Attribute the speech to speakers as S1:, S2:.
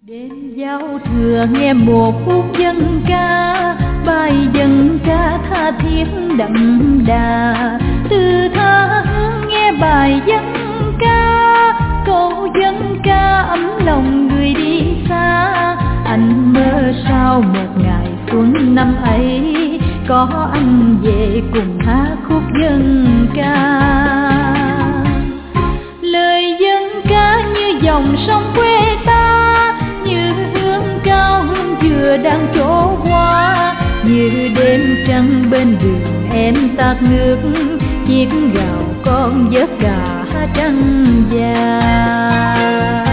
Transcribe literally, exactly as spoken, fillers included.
S1: Đêm giao thừa nghe một khúc dân ca, bài dân ca tha thiết đậm đà. Từ tha hương nghe bài dân ca, câu dân ca ấm lòng người đi xa. Anh mơ sao một ngày xuân năm ấy, có anh về cùng hát khúc dân ca. Lời dân ca như dòng sông quê ta, như hương cao hương dừa đang trổ hoa. Như đêm trăng bên đường em tạt nước, chiếc gạo con vớt cả trăng vàng.